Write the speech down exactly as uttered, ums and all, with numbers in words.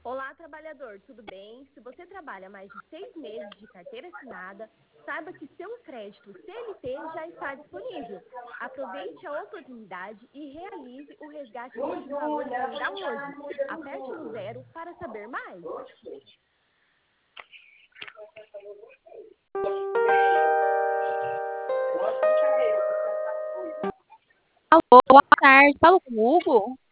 Olá, trabalhador, tudo bem? Se você trabalha mais de seis meses de carteira assinada, saiba que seu crédito C L T já está disponível. Aproveite a oportunidade e realize o resgate desses valores ainda hoje. Aperte no zero para saber mais. Alô, boa tarde. Falo com o Hugo?